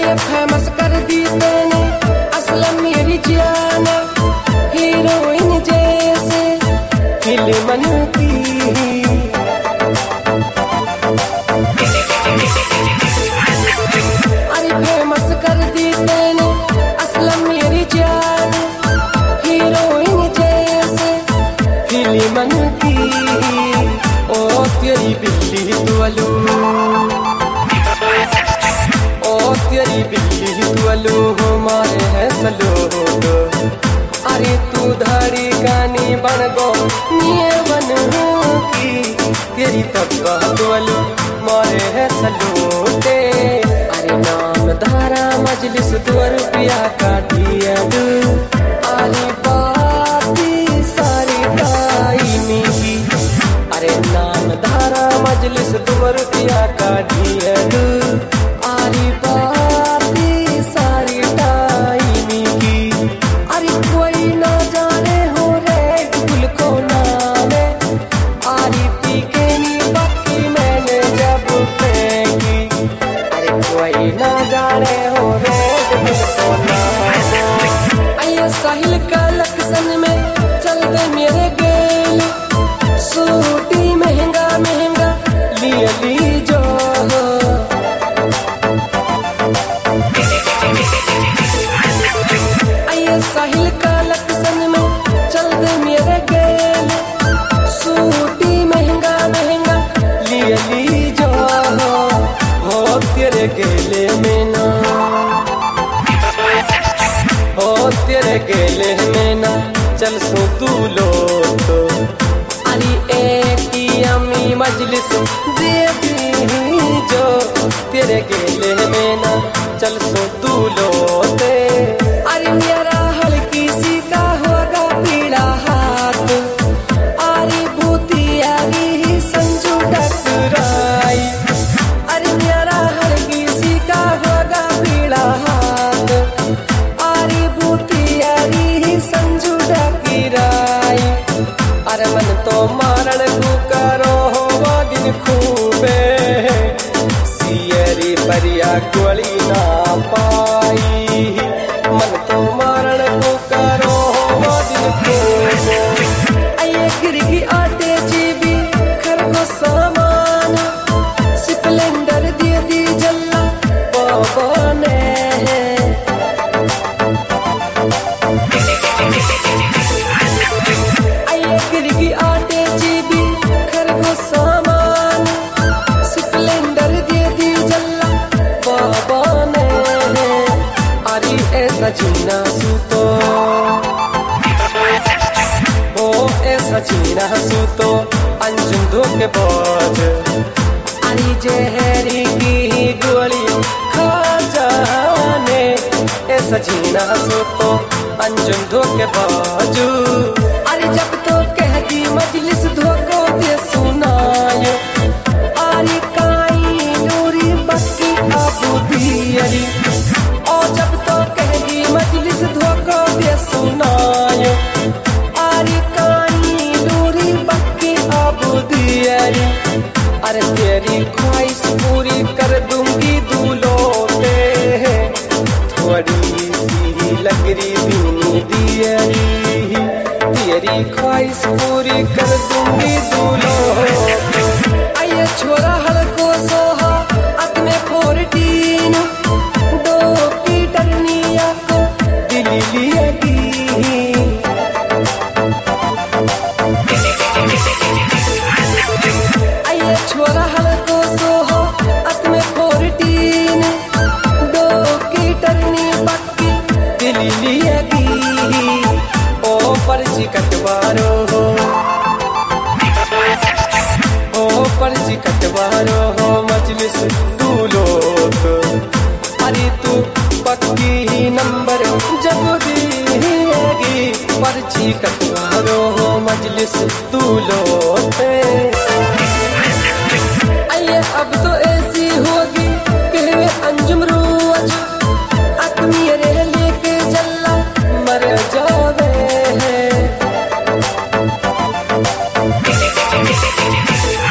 मुझे फेमस कर दी तूने, असलम मेरी जान, हीरोइन जैसे फिल्म की। अरे फेमस कर दी तूने, असलम मेरी जान, हीरोइन जैसे फिल्म की। ओ तेरी बिल्ली दुआलू, ओ तेरी बिल्ली दुआलू हमारे है सलो। अरे तू धाड़ी गानी बन गो निये बन की, तेरी तब्का दुआलू मारे है सलोटे। अरे नाम धारा मजलिस 2 रुपया का दिया दू, अरे बाती सारी टाइमी की। अरे नाम धारा मजलिस 2 रुपया का दिया दू, अरे बाती सारी टाइमी की। अरे कोई ना जाने हो रे गुल को नामे, अरे पी के नी बाकी मैंने जब फेंकी। अरे कोई ना जाने हो रे गुल को नामे। आइए साहिल कलेक्शन में चल गए मेरे गेल, सूटी महंगा महंगा लिए ली जो। आइए साहिल कलेक्शन में चल गए मेरे गेल, सूटी महंगा महंगा लिए ली जो। हो तेरे गेले में ना, हो तेरे गेले में ना चल सो तू लो तो। अरे एटीएमी मजलिस दे दी जो, तेरे गेले में ना चल सो तू लोटे। अरे मेरा हल्की सी का होगा पीड़ा हाथ, अरे भूतियारी संजू टकराई। अरे मेरा हल्की सी का होगा पीड़ा हाथ, अरे भूतियारी संजू टकराई। अरे मन तो मारण को करो हो दिन खूबे, सियरी परिया गोली ना पाई। मन तो मारण को करो हो दिन खूबे। आइए गिरगी आटे जीबी घर को सामान, स्प्लेंडर दे दी जल्ला बाबा ने। गिरगी आटे जीबी घर को सामान, स्प्लेंडर दे दी जल्ला बाबा ने। अरे ऐसा जीना सूतो, ओ ऐसा जीना सूतो अंजुम धोखेबाज। अरे जहरी की गोली खा जाने, ऐसा जीना सूतो अंजुम धोखेबाजू। अरे जब तो कह दी मजलिस धोखो दे सुनायो, अरे काई डोरी बक्की आबू दियरी। और जब तो कह दी मजलिस धोखो दे सुनायो, अरे काई डोरी बक्की आबू दियरी। अरे तेरी ख्वाहिश पूरी कर दूंगी दूलोटे, थोड़ी सी लगरी बीनी दियरी। तेरी ख्वाहिश पूरी कर दूंगी दूलो। आइए छोरा हड़को सोहा अपने 14, 2 की टर्निया को दिल लिएगी। आइए छोरा हड़को सोहा अपने 14, 2 की टर्नी पक्की दिल लिएगी। ओ पर्ची कटवारो हो, ओ पर्ची कटवारो हो मजलिस तू लोग। अरे तू पक्की नंबर जब देगी, पर्ची कटवारो हो मजलिस तू लोग। आइए अब तो ऐसी होगी कि अंजुम रोज अपनी रे लेके जल्ला मर जावे।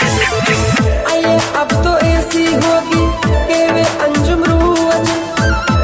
आइए अब तो ऐसी होगी कि वे अंजुम रोज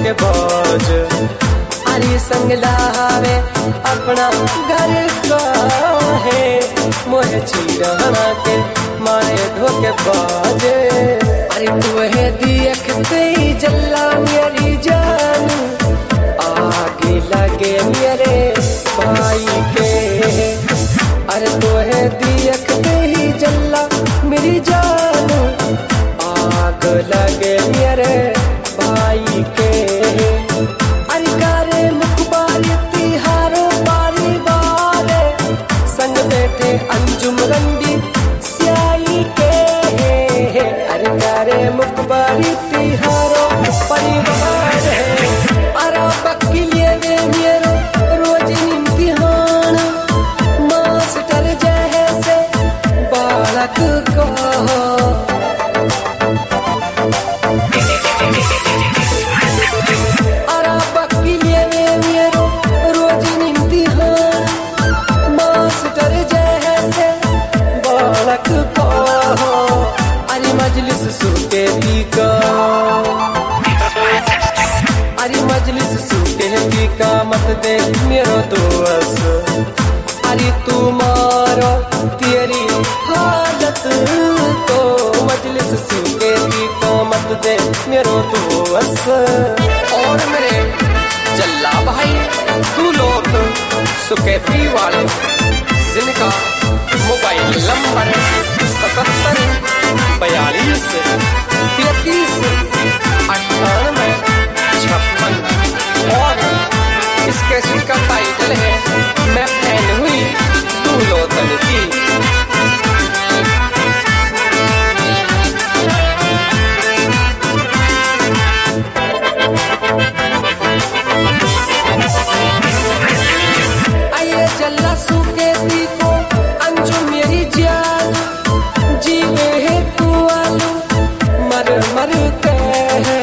धोखे बाज अरे संग लावे अपना घर का है मोहे चीरहना के मारे धोखे बाज अरे तुहे देखते ही जल्ला मेरी जान आगे लगे मेरे भाई के अरे तुहे देखते ही जल्ला मेरी जान आग लगे मेरे भाई के अरे कारे मुखबारी तिहारो बारी बारे संग बैठे अंजुम रंडी स्याई के अरे कारे मुखबारी तिहारो परिवार है अरे बक्की लिए वे मेरो रोज इम्तिहान मास्टर जैसे बालक को मजलिस सूटे का मत दे मेरो दोस्त अरे तुम्हारो तेरी हालत तो मजलिस सूटे का मत दे मेरो दोस्त और मेरे जल्ला भाई तू लोग सुकेती वाले जिनका मोबाइल नंबर 77 42 33 98 56 और इस कैसेट का टाइटल है मैं फैन हुई तू लोतन की आइए जल्ला सुकेती को अंजू मेरी जान जीवे है तू आलू मर मर के है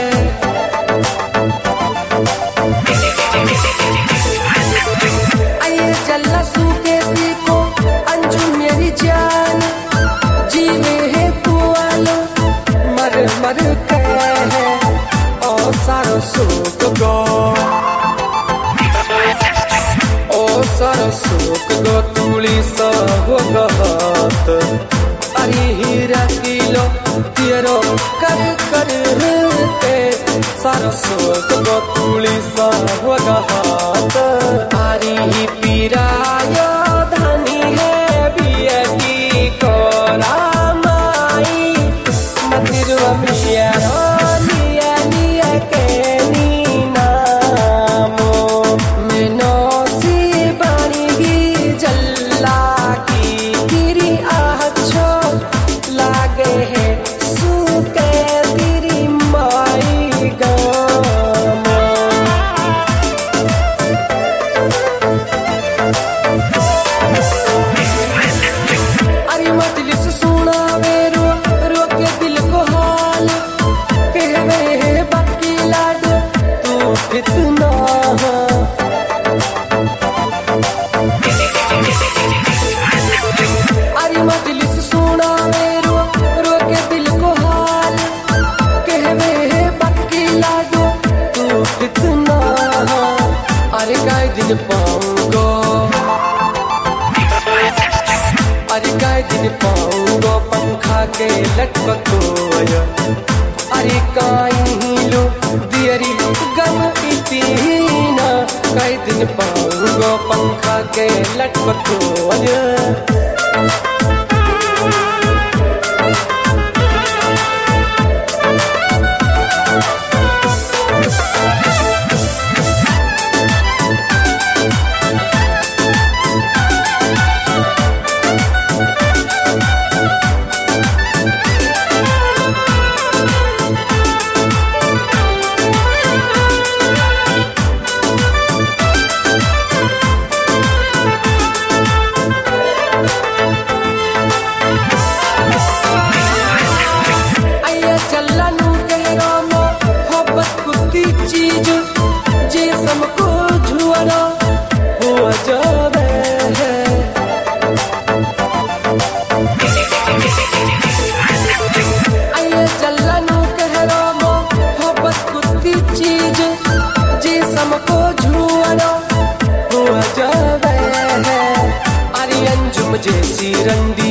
आइए जल्ला सुकेती को अंजू मेरी जान जीवे है तू आलू मर मर के है ओ सारो सुख गो सारा सुख गो तुली सा हो गहात अरे हीरा किलो तेरो कर कर ते सारा सुख गो तुली सा हो गहात अरे ही पीराया धनी है बिया की कोरामाई मतिरवा मिया लिया लिया के नी नामो मैनो इतना अरे मजलिस सुना रो रो के दिल को हाल कहवे है बाकी लाडो तू कितना अरे काय दिन पाऊंगो अरे काय दिन पाऊंगो पंखा के लटपको अरे काई लो दियरी गम इतना कई दिन पाऊंगो पंखा के लटपको रस्म को झूरो हुआ जावे है। अरे अंजुम जैसी रंडी,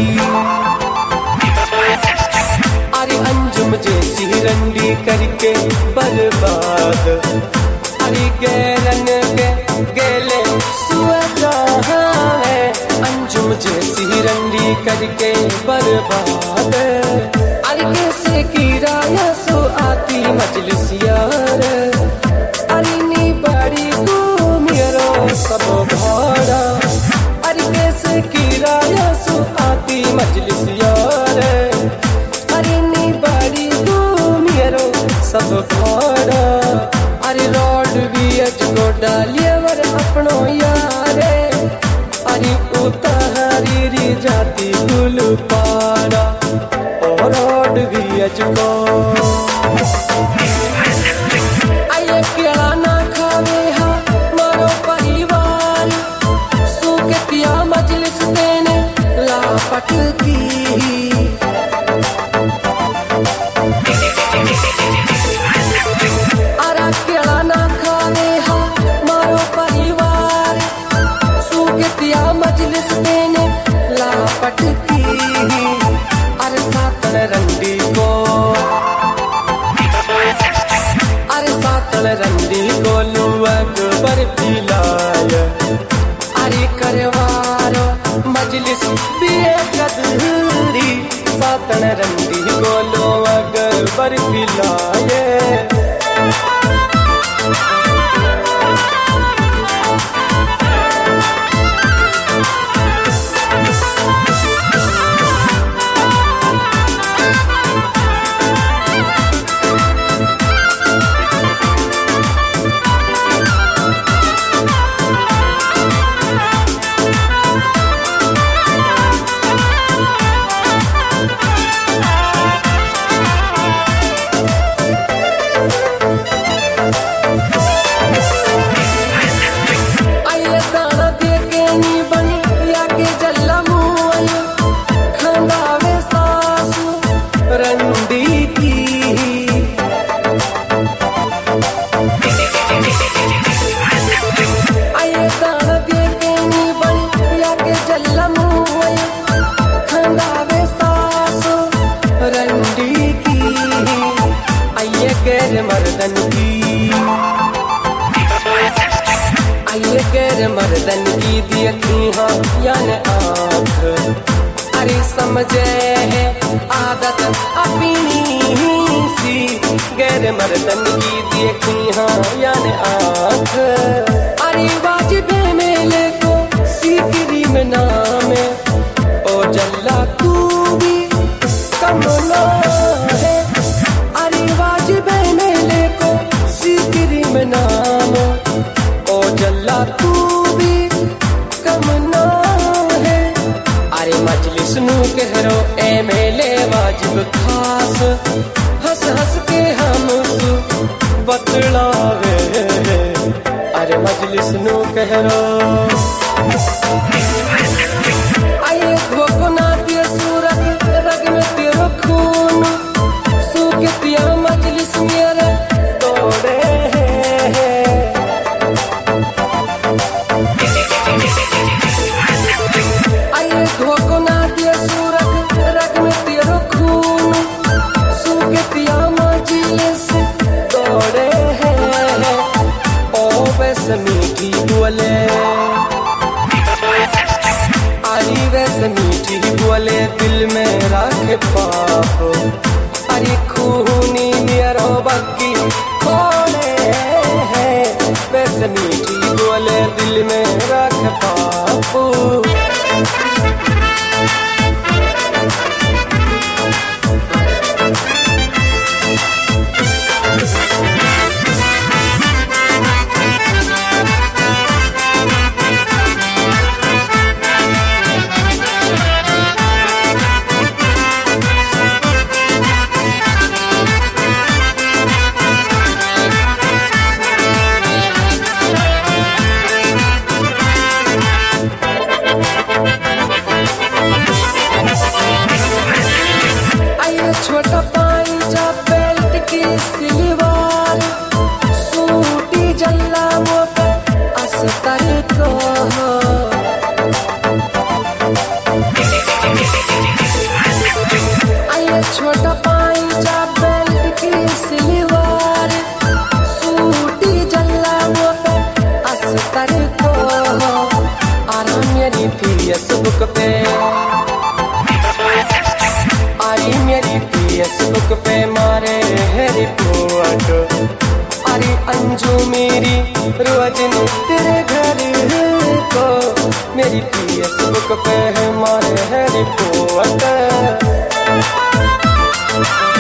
अरे अंजुम जैसी रंडी करके बर्बाद। अरे गैरन के गेले सुआ जहाँ है, अंजुम जैसी रंडी करके बर्बाद। अरे कैसे की राया सो आती मजलिस यार, अरे नी बड़ी को मेरो सब भाड़ा। अरे कैसे की राया सो आती मजलिस यार, अरे नी बड़ी को मेरो सब भाड़ा। अरे रोड भी अजको डालिए वर अपनो यारे, अरे उतारी री जाती गुल पारा। ओ रोड भी अजको आये केला ना खावे हा मारो परिवार, सुकतिया मजलिस देने लापट की। अरा केला ना खावे हा मारो परिवार, सुकतिया मजलिस देने लापट की। अरे सातन रंडी को, अरे सातन रंडी को लुअक पर पिलाय। अरे करवारो मजलिस बेकदरी, सातन रंडी को लुअक पर पिलाय। मर्दन की देखी हाँ यान आँख, अरे समझे है आदत अपनी सी। गैर मर्दन की देखी हाँ यान आँख, अरे वाजिबे मेले को सीकरी में नाम ओ जल्ला तू भी कमला है। अरे वाजिबे मेले को सीकरी में नाम ओ जल्ला तू कहरो ए मेले वाजिब खास, हंस हंस के हम बतलावे। अरे मजलिस नू कहरो आये धोको ना दिए सूरत रग में तेरो खून, सूखतिया मजलिस मेरे तोड़े आये धोको ना दिए सूरत रग में तेरो खून, सूखतिया मजलिस तोड़े हैं। ओ बस मीठी बोले, अरे वैसे मीठी बोले दिल में रख पाप। अरे खूनी मेरो बग्गी खोले हैं, वैसे मीठी बोले दिल में रख पाप। रोज तेरे घर को मेरी फेसबुक पे मारे है रिपोर्ट।